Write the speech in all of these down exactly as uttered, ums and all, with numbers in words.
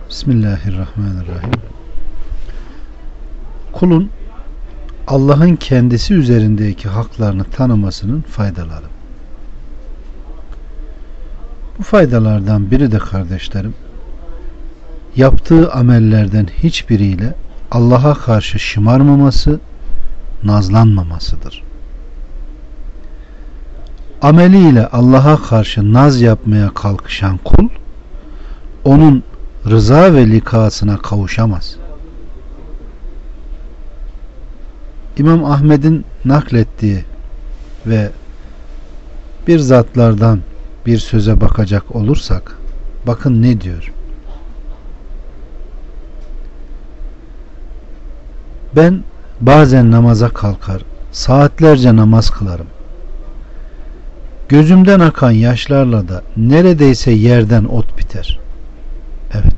Bismillahirrahmanirrahim. Kulun Allah'ın kendisi üzerindeki haklarını tanımasının faydaları. Bu faydalardan biri de kardeşlerim, yaptığı amellerden hiçbiriyle Allah'a karşı şımarmaması, nazlanmamasıdır. Ameliyle Allah'a karşı naz yapmaya kalkışan kul, onun rıza ve likasına kavuşamaz. İmam Ahmed'in naklettiği ve bir zatlardan bir söze bakacak olursak, bakın ne diyor? Ben bazen namaza kalkar, saatlerce namaz kılarım. Gözümden akan yaşlarla da neredeyse yerden ot biter. Evet.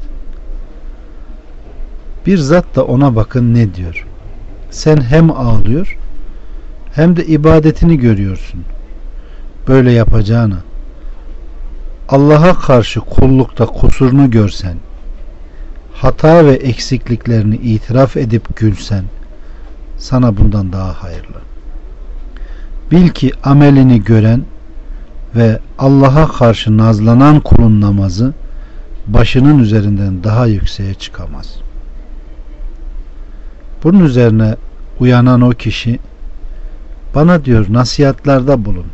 Bir zat da ona bakın ne diyor? Sen hem ağlıyor hem de ibadetini görüyorsun. Böyle yapacağını, Allah'a karşı kullukta kusurunu görsen, hata ve eksikliklerini itiraf edip gülsen, sana bundan daha hayırlı. Bil ki amelini gören ve Allah'a karşı nazlanan kulun namazı başının üzerinden daha yükseğe çıkamaz. Bunun üzerine uyanan o kişi bana diyor nasihatlarda bulun.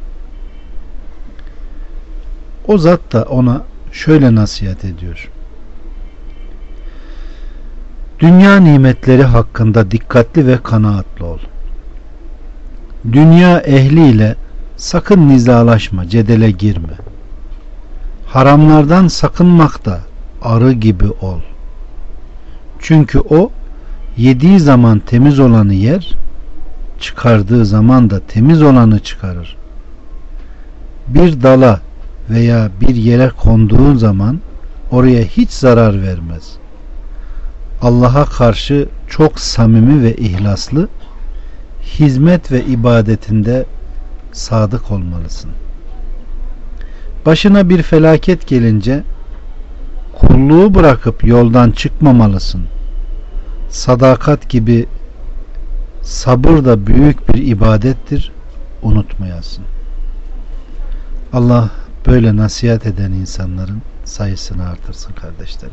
O zat da ona şöyle nasihat ediyor. Dünya nimetleri hakkında dikkatli ve kanaatli ol. Dünya ehliyle sakın nizalaşma, cedele girme. Haramlardan sakınmakta arı gibi ol. Çünkü o yediği zaman temiz olanı yer, çıkardığı zaman da temiz olanı çıkarır. Bir dala veya bir yere konduğun zaman oraya hiç zarar vermez. Allah'a karşı çok samimi ve ihlaslı, hizmet ve ibadetinde sadık olmalısın. Başına bir felaket gelince kulluğu bırakıp yoldan çıkmamalısın. Sadakat gibi sabır da büyük bir ibadettir, unutmayasın. Allah böyle nasihat eden insanların sayısını artırsın kardeşlerim.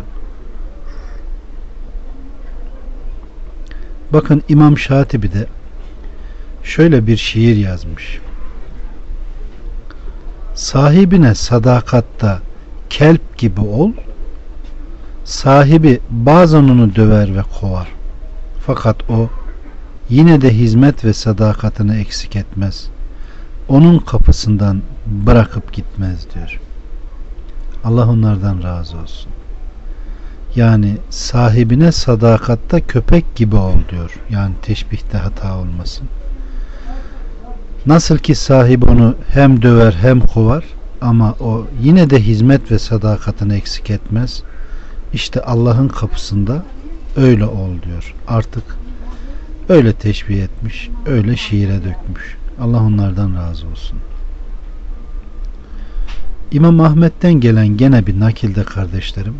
Bakın İmam Şatibi de şöyle bir şiir yazmış. Sahibine sadakatta kelp gibi ol, sahibi bazen onu döver ve kovar. Fakat o yine de hizmet ve sadakatini eksik etmez. Onun kapısından bırakıp gitmez diyor. Allah onlardan razı olsun. Yani sahibine sadakatta köpek gibi ol diyor. Yani teşbihte hata olmasın. Nasıl ki sahibi onu hem döver hem kovar ama o yine de hizmet ve sadakatini eksik etmez. İşte Allah'ın kapısında öyle ol diyor. Artık öyle teşbih etmiş, öyle şiire dökmüş. Allah onlardan razı olsun. İmam Ahmet'ten gelen gene bir nakilde kardeşlerim,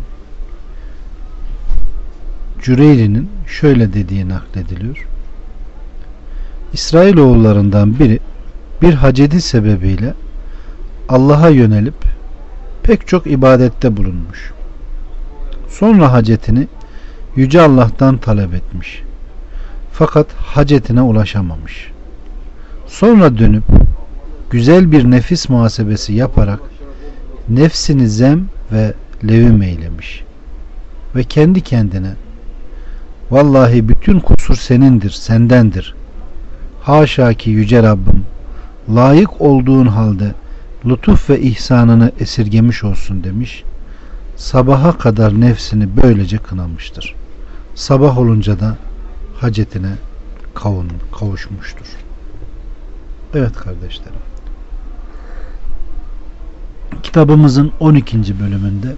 Cüreyri'nin şöyle dediği naklediliyor. İsrailoğullarından biri bir hacedi sebebiyle Allah'a yönelip pek çok ibadette bulunmuş. Sonra hacetini Yüce Allah'tan talep etmiş. Fakat hacetine ulaşamamış. Sonra dönüp güzel bir nefis muhasebesi yaparak nefsini zem ve levim eylemiş. Ve kendi kendine vallahi bütün kusur senindir, sendendir. Haşa ki Yüce Rabbim layık olduğun halde lütuf ve ihsanını esirgemiş olsun demiş. Sabaha kadar nefsini böylece kınamıştır. Sabah olunca da hacetine kavun, kavuşmuştur. Evet kardeşlerim. Kitabımızın on ikinci bölümünde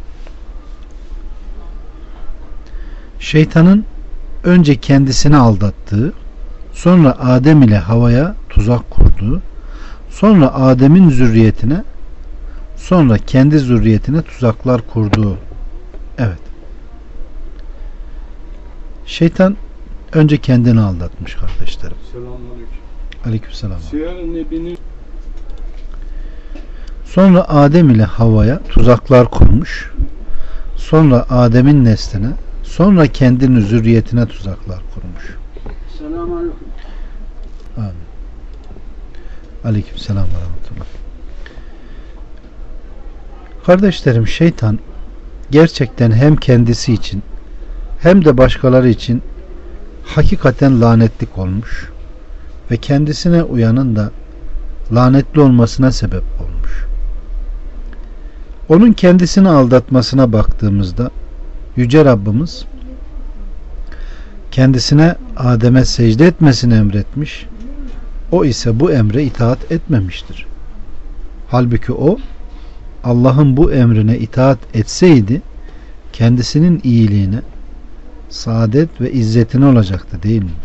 şeytanın önce kendisini aldattığı, sonra Adem ile Havva'ya tuzak kurduğu, sonra Adem'in zürriyetine, sonra kendi zürriyetine tuzaklar kurduğu, evet, Şeytan önce kendini aldatmış kardeşlerim. Selamünaleyküm. Aleykümselam. Siyer Nebi'nin Sonra Adem ile Havva'ya tuzaklar kurmuş. Sonra Adem'in nesline, sonra kendinin zürriyetine tuzaklar kurmuş. Selamünaleyküm. Amin. Aleykümselam ve rahmetullah. Kardeşlerim, şeytan gerçekten hem kendisi için hem de başkaları için hakikaten lanetlik olmuş ve kendisine uyanın da lanetli olmasına sebep olmuş. Onun kendisini aldatmasına baktığımızda Yüce Rabbimiz kendisine Adem'e secde etmesini emretmiş. O ise bu emre itaat etmemiştir. Halbuki o Allah'ın bu emrine itaat etseydi kendisinin iyiliğine, saadet ve izzetine olacaktı, değil mi?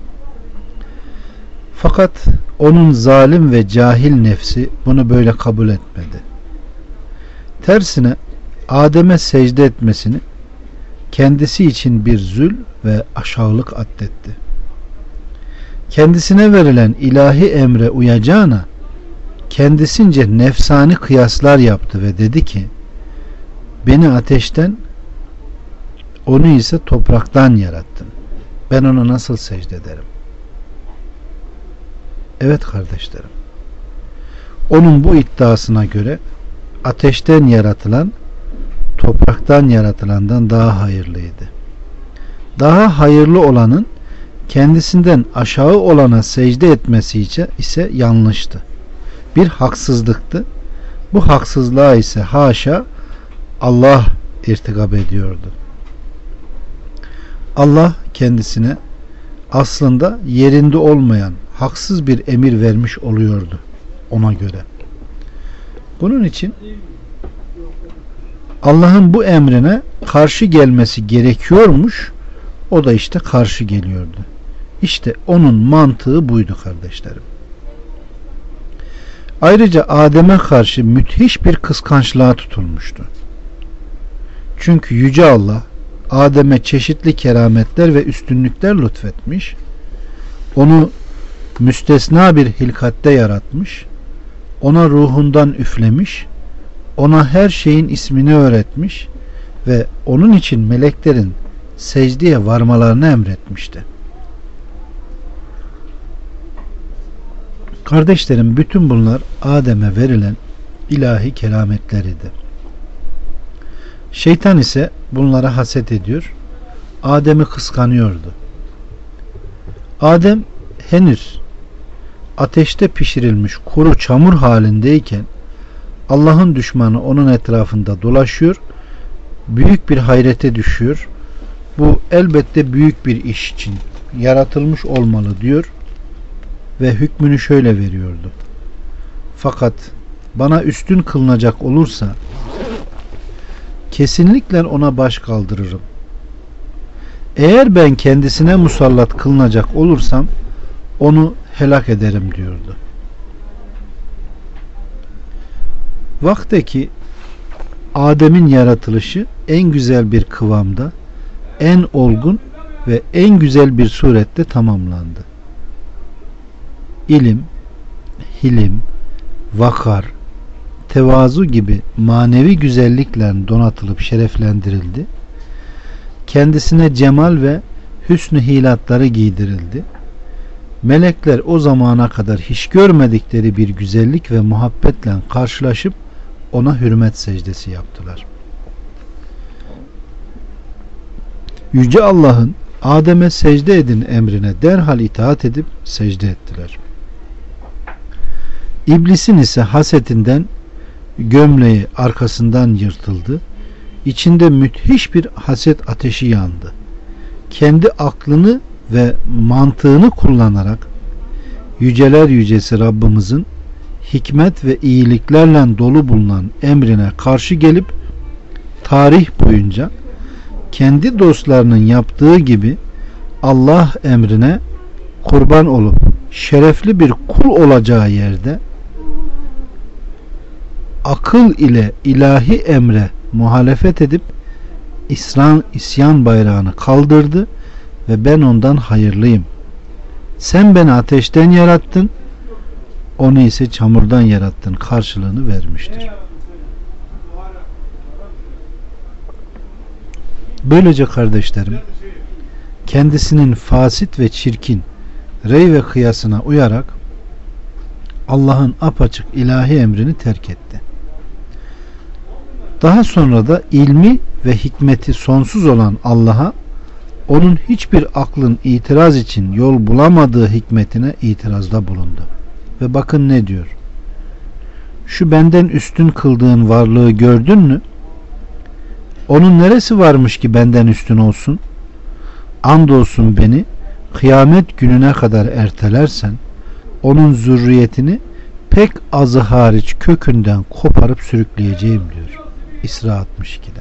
Fakat onun zalim ve cahil nefsi bunu böyle kabul etmedi. Tersine Adem'e secde etmesini kendisi için bir zül ve aşağılık addetti. Kendisine verilen ilahi emre uyacağına kendisince nefsani kıyaslar yaptı ve dedi ki, beni ateşten, onu ise topraktan yarattın. Ben ona nasıl secde ederim? Evet kardeşlerim, onun bu iddiasına göre ateşten yaratılan topraktan yaratılandan daha hayırlıydı. Daha hayırlı olanın kendisinden aşağı olana secde etmesi ise yanlıştı. Bir haksızlıktı. Bu haksızlığa ise haşa Allah irtikab ediyordu. Allah kendisine aslında yerinde olmayan haksız bir emir vermiş oluyordu ona göre. Bunun için Allah'ın bu emrine karşı gelmesi gerekiyormuş. O da işte karşı geliyordu. İşte onun mantığı buydu kardeşlerim. Ayrıca Adem'e karşı müthiş bir kıskançlığa tutulmuştu. Çünkü Yüce Allah Adem'e çeşitli kerametler ve üstünlükler lütfetmiş. Onu müstesna bir hilkatte yaratmış. Ona ruhundan üflemiş. Ona her şeyin ismini öğretmiş ve onun için meleklerin secdeye varmalarını emretmişti. Kardeşlerim, bütün bunlar Adem'e verilen ilahi kerametleriydi. Şeytan ise bunlara haset ediyor, Adem'i kıskanıyordu. Adem henüz ateşte pişirilmiş kuru çamur halindeyken Allah'ın düşmanı onun etrafında dolaşıyor, büyük bir hayrete düşüyor. Bu elbette büyük bir iş için yaratılmış olmalı diyor ve hükmünü şöyle veriyordu. Fakat bana üstün kılınacak olursa kesinlikle ona baş kaldırırım. Eğer ben kendisine musallat kılınacak olursam onu helak ederim diyordu. Vakteki Adem'in yaratılışı en güzel bir kıvamda, en olgun ve en güzel bir surette tamamlandı. İlim, hilim, vakar, tevazu gibi manevi güzellikle donatılıp şereflendirildi. Kendisine cemal ve hüsnü hilatları giydirildi. Melekler o zamana kadar hiç görmedikleri bir güzellik ve muhabbetle karşılaşıp ona hürmet secdesi yaptılar. Yüce Allah'ın Adem'e secde edin emrine derhal itaat edip secde ettiler. İblisin ise hasetinden gömleği arkasından yırtıldı. İçinde müthiş bir haset ateşi yandı. Kendi aklını ve mantığını kullanarak yüceler yücesi Rabbimizin hikmet ve iyiliklerle dolu bulunan emrine karşı gelip tarih boyunca kendi dostlarının yaptığı gibi Allah emrine kurban olup şerefli bir kul olacağı yerde akıl ile ilahi emre muhalefet edip İslam, isyan bayrağını kaldırdı ve ben ondan hayırlıyım. Sen beni ateşten yarattın, onu ise çamurdan yarattın karşılığını vermiştir. Böylece kardeşlerim, kendisinin fasit ve çirkin rey ve kıyasına uyarak Allah'ın apaçık ilahi emrini terk etti. Daha sonra da ilmi ve hikmeti sonsuz olan Allah'a, onun hiçbir aklın itiraz için yol bulamadığı hikmetine itirazda bulundu. Ve bakın ne diyor? Şu benden üstün kıldığın varlığı gördün mü? Onun neresi varmış ki benden üstün olsun? Andolsun beni kıyamet gününe kadar ertelersen onun zürriyetini pek azı hariç kökünden koparıp sürükleyeceğim diyor. İsra altmış ikide.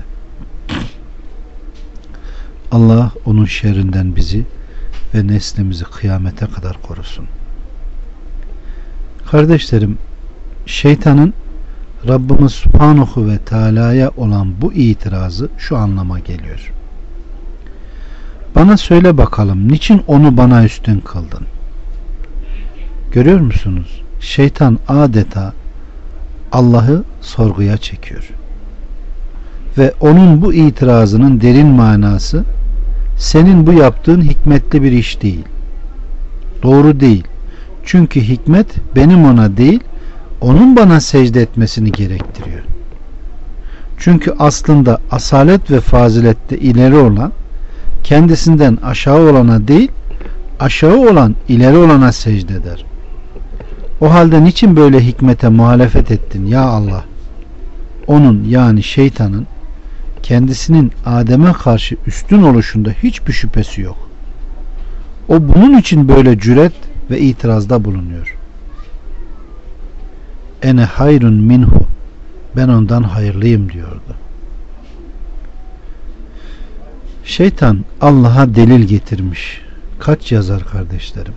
Allah onun şerrinden bizi ve neslimizi kıyamete kadar korusun. Kardeşlerim, şeytanın Rabbimiz Subhanahu ve Teala'ya olan bu itirazı şu anlama geliyor. Bana söyle bakalım, niçin onu bana üstün kıldın? Görüyor musunuz? Şeytan adeta Allah'ı sorguya çekiyor. Ve onun bu itirazının derin manası, senin bu yaptığın hikmetli bir iş değil. Doğru değil. Çünkü hikmet benim ona değil, onun bana secde etmesini gerektiriyor. Çünkü aslında asalet ve fazilette ileri olan, kendisinden aşağı olana değil, aşağı olan ileri olana secde eder. O halde niçin böyle hikmete muhalefet ettin ya Allah? Onun, yani şeytanın kendisinin Adem'e karşı üstün oluşunda hiçbir şüphesi yok. O bunun için böyle cüret ve itirazda bulunuyor. Ene hayrun minhu, ben ondan hayırlıyım diyordu. Şeytan Allah'a delil getirmiş. Kaç yazar kardeşlerim?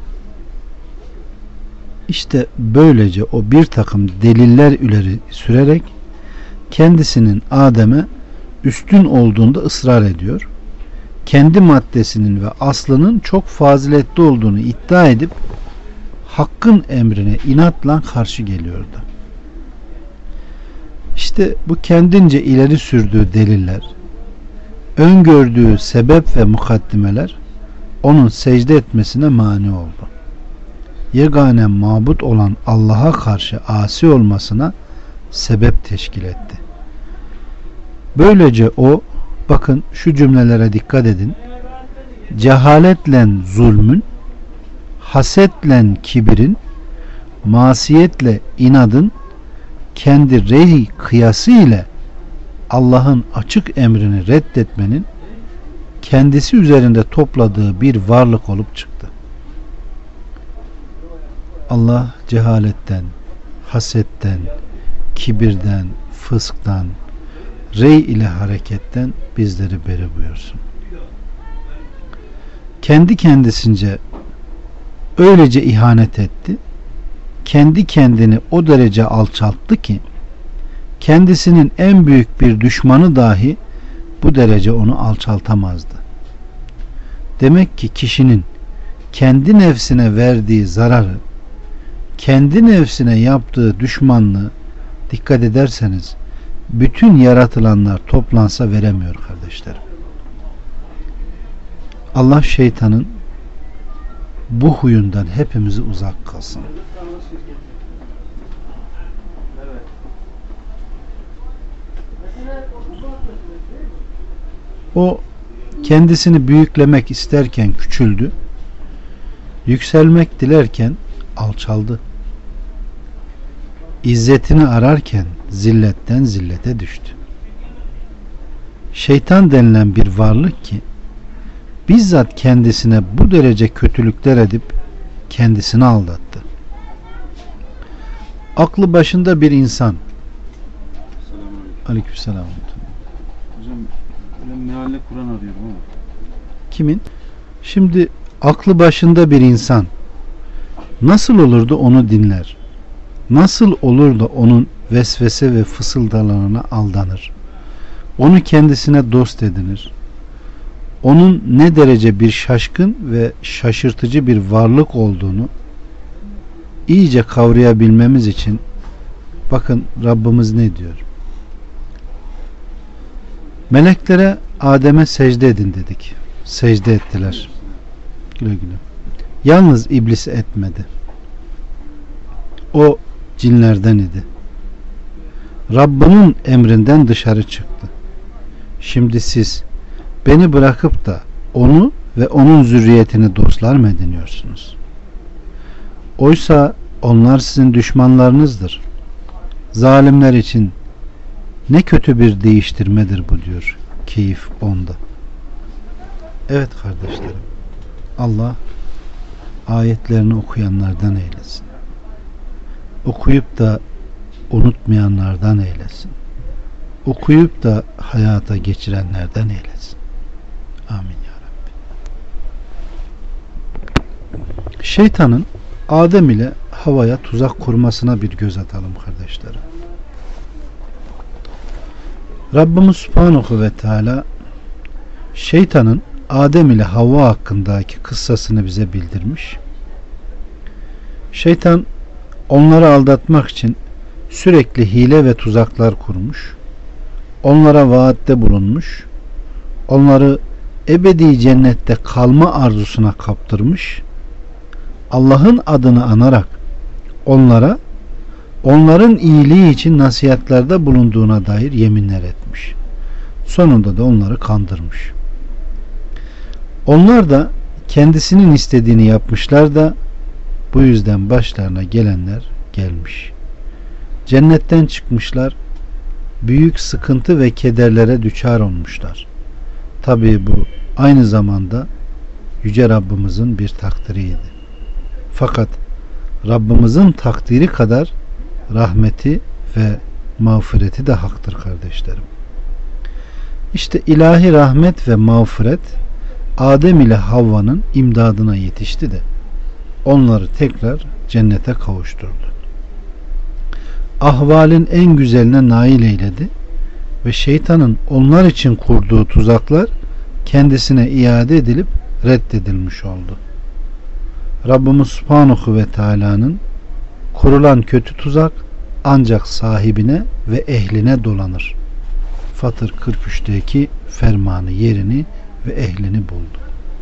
İşte böylece o bir takım deliller ileri sürerek kendisinin Adem'e üstün olduğunda ısrar ediyor. Kendi maddesinin ve aslının çok faziletli olduğunu iddia edip Hakk'ın emrine inatla karşı geliyordu. İşte bu kendince ileri sürdüğü deliller, öngördüğü sebep ve mukaddimeler onun secde etmesine mani oldu. Yegane mabut olan Allah'a karşı asi olmasına sebep teşkil etti. Böylece o, bakın şu cümlelere dikkat edin, cehaletle zulmün, hasetle kibirin, masiyetle inadın, kendi rey kıyası ile Allah'ın açık emrini reddetmenin kendisi üzerinde topladığı bir varlık olup çıktı. Allah cehaletten, hasetten, kibirden, fısktan, rey ile hareketten bizleri beri buyursun. Kendi kendisince öylece ihanet etti, kendi kendini o derece alçalttı ki kendisinin en büyük bir düşmanı dahi bu derece onu alçaltamazdı. Demek ki kişinin kendi nefsine verdiği zararı, kendi nefsine yaptığı düşmanlığı dikkat ederseniz bütün yaratılanlar toplansa veremiyor kardeşlerim. Allah şeytanın bu huyundan hepimizi uzak kılsın. O kendisini büyüklemek isterken küçüldü, yükselmek dilerken alçaldı. İzzetini ararken zilletten zillete düştü. Şeytan denilen bir varlık ki bizzat kendisine bu derece kötülükler edip kendisini aldattı. Aklı başında bir insan. Aleykümselam. Hocam ben mealle Kur'an arıyorum ama. Kimin? Şimdi aklı başında bir insan nasıl olur da onu dinler? Nasıl olur da onun vesvese ve fısıldalarına aldanır? Onu kendisine dost edinir? onun ne derece bir şaşkın ve şaşırtıcı bir varlık olduğunu iyice kavrayabilmemiz için bakın Rabbimiz ne diyor? Meleklere Adem'e secde edin dedik. Secde ettiler. Güle güle. Yalnız iblis etmedi. O cinlerden idi. Rabbinin emrinden dışarı çıktı. Şimdi siz beni bırakıp da onu ve onun zürriyetini dostlar mı ediniyorsunuz? Oysa onlar sizin düşmanlarınızdır. Zalimler için ne kötü bir değiştirmedir bu diyor Keyif onda. Evet kardeşlerim, Allah ayetlerini okuyanlardan eylesin. Okuyup da unutmayanlardan eylesin. Okuyup da hayata geçirenlerden eylesin. Amin ya Rabbi. Şeytanın Adem ile Havva'ya tuzak kurmasına bir göz atalım kardeşlerim. Rabbimiz Subhanahu ve Teala şeytanın Adem ile Havva hakkındaki kıssasını bize bildirmiş. Şeytan onları aldatmak için sürekli hile ve tuzaklar kurmuş. Onlara vaatte bulunmuş. Onları ebedi cennette kalma arzusuna kaptırmış. Allah'ın adını anarak onlara onların iyiliği için nasihatlerde bulunduğuna dair yeminler etmiş. Sonunda da onları kandırmış. Onlar da kendisinin istediğini yapmışlar da bu yüzden başlarına gelenler gelmiş. Cennetten çıkmışlar, büyük sıkıntı ve kederlere düçar olmuşlar. Tabii bu aynı zamanda Yüce Rabbimizin bir takdiriydi. Fakat Rabbimizin takdiri kadar rahmeti ve mağfireti de haktır kardeşlerim. İşte ilahi rahmet ve mağfiret Adem ile Havva'nın imdadına yetişti de onları tekrar cennete kavuşturdu. Ahvalin en güzeline nail eyledi ve şeytanın onlar için kurduğu tuzaklar kendisine iade edilip reddedilmiş oldu. Rabbimiz Subhanahu ve Teala'nın kurulan kötü tuzak ancak sahibine ve ehline dolanır. Fatır kırk üçteki fermanı yerini ve ehlini buldu.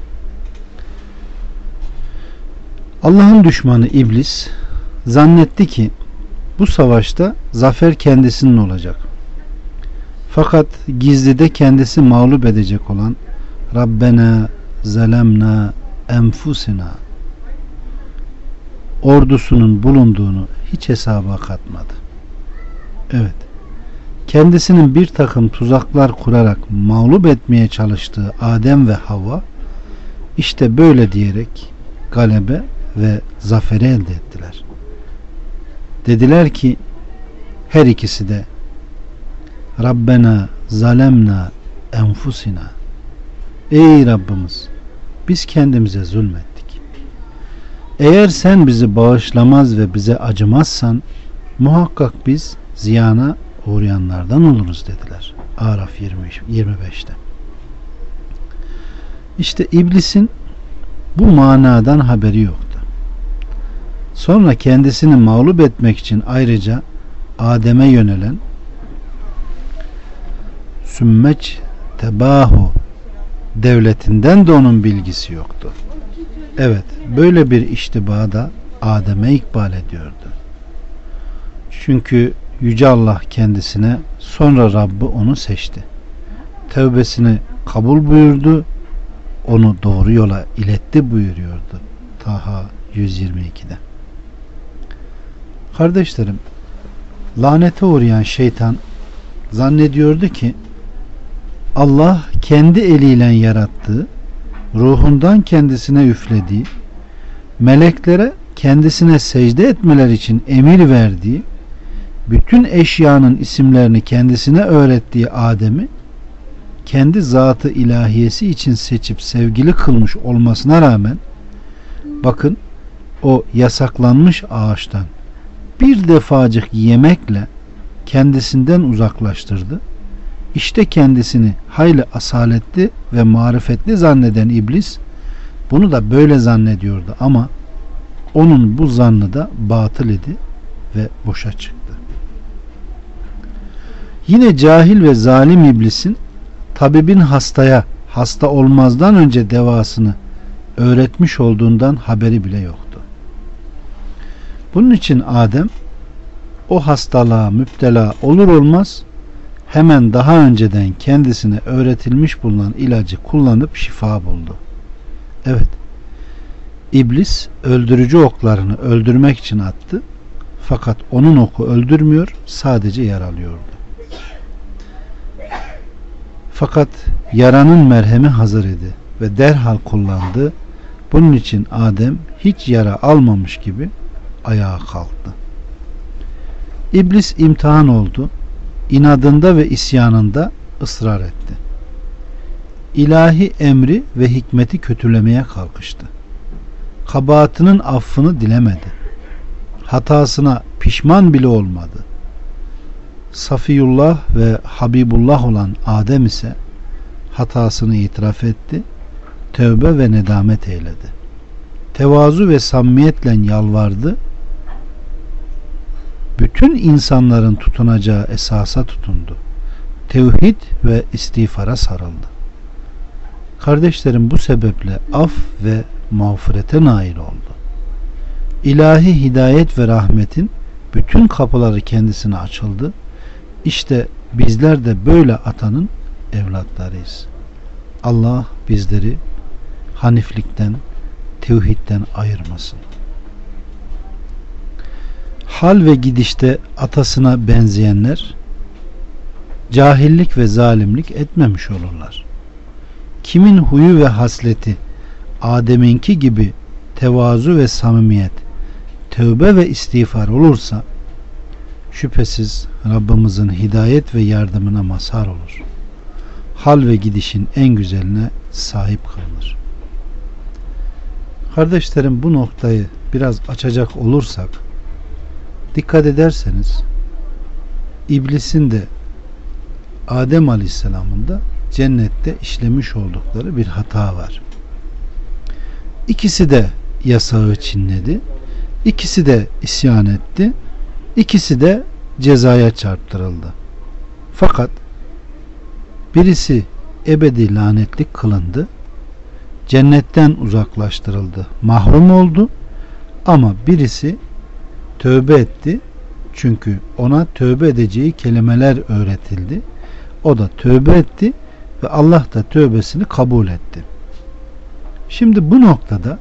Allah'ın düşmanı İblis zannetti ki bu savaşta zafer kendisinin olacak. Fakat gizlide kendisi mağlup edecek olan Rabbena zalemna enfusina ordusunun bulunduğunu hiç hesaba katmadı. Evet, kendisinin bir takım tuzaklar kurarak mağlup etmeye çalıştığı Adem ve Havva işte böyle diyerek galebe ve zaferi elde ettiler. Dediler ki her ikisi de Rabbena zalemna enfusina, ey Rabbimiz biz kendimize zulmettik. Eğer sen bizi bağışlamaz ve bize acımazsan muhakkak biz ziyana uğrayanlardan oluruz dediler. Araf yirmi beşte. İşte iblisin bu manadan haberi yoktu. Sonra kendisini mağlup etmek için ayrıca Adem'e yönelen Sümmeç Tebahu devletinden de onun bilgisi yoktu. Evet, böyle bir iştiba da Adem'e ikbal ediyordu. Çünkü Yüce Allah kendisine sonra Rabbi onu seçti. Tevbesini kabul buyurdu, onu doğru yola iletti buyuruyordu. Taha yüz yirmi ikide. Kardeşlerim, lanete uğrayan şeytan zannediyordu ki Allah kendi eliyle yarattığı, ruhundan kendisine üflediği, meleklere kendisine secde etmeler için emir verdiği, bütün eşyanın isimlerini kendisine öğrettiği Adem'i kendi zatı ilahiyesi için seçip sevgili kılmış olmasına rağmen bakın o yasaklanmış ağaçtan bir defacık yemekle kendisinden uzaklaştırdı İşte kendisini hayli asaletli ve marifetli zanneden iblis bunu da böyle zannediyordu ama onun bu zannı da batıl idi ve boşa çıktı. Yine cahil ve zalim iblisin tabibin hastaya hasta olmazdan önce devasını öğretmiş olduğundan haberi bile yoktu. Bunun için Adem o hastalığa müptela olur olmaz hemen daha önceden kendisine öğretilmiş bulunan ilacı kullanıp şifa buldu. Evet, İblis öldürücü oklarını öldürmek için attı. Fakat onun oku öldürmüyor, sadece yaralıyordu. Fakat yaranın merhemi hazır idi ve derhal kullandı. Bunun için Adem hiç yara almamış gibi ayağa kalktı. İblis imtihan oldu. İnadında ve isyanında ısrar etti. İlahi emri ve hikmeti kötülemeye kalkıştı. Kabahatinin affını dilemedi. Hatasına pişman bile olmadı. Safiyullah ve Habibullah olan Adem ise hatasını itiraf etti, tövbe ve nedamet eyledi. Tevazu ve samimiyetle yalvardı. Bütün insanların tutunacağı esasa tutundu. Tevhid ve istiğfara sarıldı. Kardeşlerim, bu sebeple af ve mağfirete nail oldu. İlahi hidayet ve rahmetin bütün kapıları kendisine açıldı. İşte bizler de böyle atanın evlatlarıyız. Allah bizleri haniflikten, tevhidden ayırmasın. Hal ve gidişte atasına benzeyenler cahillik ve zalimlik etmemiş olurlar. Kimin huyu ve hasleti Adem'inki gibi tevazu ve samimiyet, tövbe ve istiğfar olursa şüphesiz Rabbimizin hidayet ve yardımına mazhar olur. Hal ve gidişin en güzeline sahip kılınır. Kardeşlerim, bu noktayı biraz açacak olursak, dikkat ederseniz İblisin de Adem Aleyhisselam'ın da cennette işlemiş oldukları bir hata var. İkisi de yasağı çiğnedi. İkisi de isyan etti. İkisi de cezaya çarptırıldı. Fakat birisi ebedi lanetlik kılındı. Cennetten uzaklaştırıldı. Mahrum oldu. Ama birisi tövbe etti. Çünkü ona tövbe edeceği kelimeler öğretildi. O da tövbe etti ve Allah da tövbesini kabul etti. Şimdi bu noktada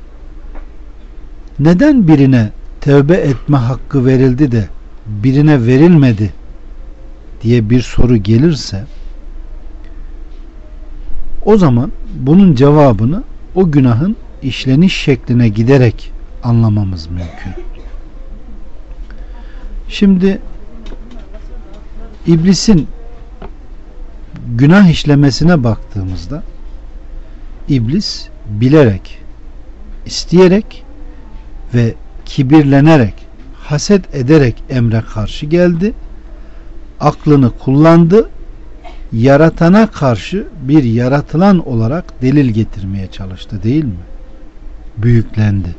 neden birine tövbe etme hakkı verildi de birine verilmedi diye bir soru gelirse, o zaman bunun cevabını o günahın işleniş şekline giderek anlamamız mümkün. Şimdi İblisin günah işlemesine baktığımızda İblis bilerek, isteyerek ve kibirlenerek, haset ederek emre karşı geldi. Aklını kullandı. Yaratana karşı bir yaratılan olarak delil getirmeye çalıştı, değil mi? Büyüklendi.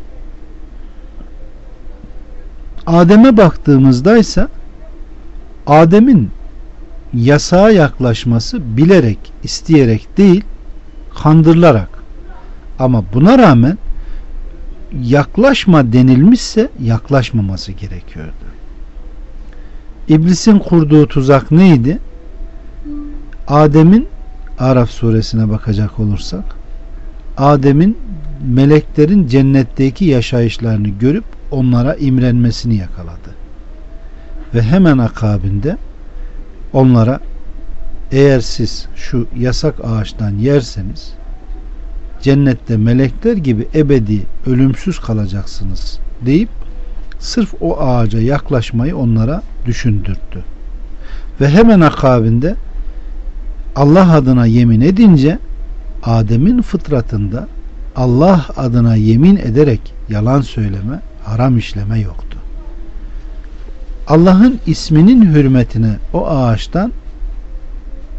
Adem'e baktığımızda ise Adem'in yasağa yaklaşması bilerek, isteyerek değil, kandırılarak. Ama buna rağmen yaklaşma denilmişse yaklaşmaması gerekiyordu. İblisin kurduğu tuzak neydi? Adem'in, Araf suresine bakacak olursak, Adem'in meleklerin cennetteki yaşayışlarını görüp onlara imrenmesini yakaladı. Ve hemen akabinde onlara, eğer siz şu yasak ağaçtan yerseniz cennette melekler gibi ebedi ölümsüz kalacaksınız deyip sırf o ağaca yaklaşmayı onlara düşündürttü. Ve hemen akabinde Allah adına yemin edince Adem'in fıtratında Allah adına yemin ederek yalan söyleme, haram işleme yoktu. Allah'ın isminin hürmetine o ağaçtan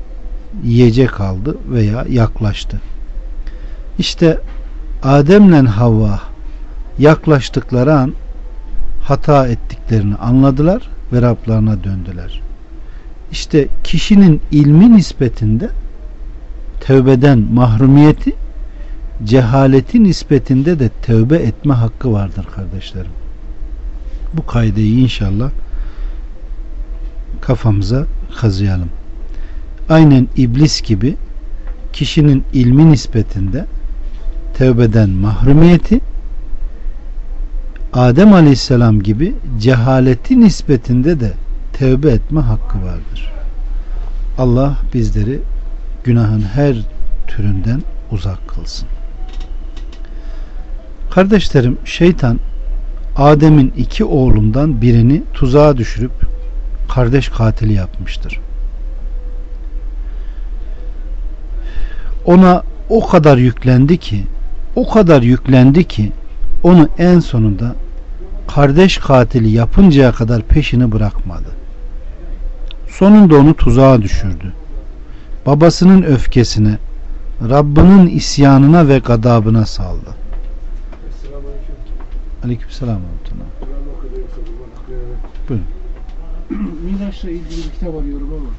yiyecek aldı veya yaklaştı. İşte Adem'le Havva yaklaştıkları an hata ettiklerini anladılar ve Rablarına döndüler. İşte kişinin ilmi nispetinde tövbeden mahrumiyeti, cehaleti nispetinde de tövbe etme hakkı vardır kardeşlerim. Bu kaideyi inşallah kafamıza kazıyalım. Aynen iblis gibi kişinin ilmi nispetinde tövbeden mahrumiyeti, Adem Aleyhisselam gibi cehaleti nispetinde de tövbe etme hakkı vardır. Allah bizleri günahın her türünden uzak kılsın. Kardeşlerim, şeytan Adem'in iki oğlundan birini tuzağa düşürüp kardeş katili yapmıştır. Ona o kadar yüklendi ki o kadar yüklendi ki onu en sonunda kardeş katili yapıncaya kadar peşini bırakmadı. Sonunda onu tuzağa düşürdü. Babasının öfkesine, Rabbinin isyanına ve gadabına saldı. Aleykümselam. Buyurun. Miraç'la ilgili bir kitap arıyorum ama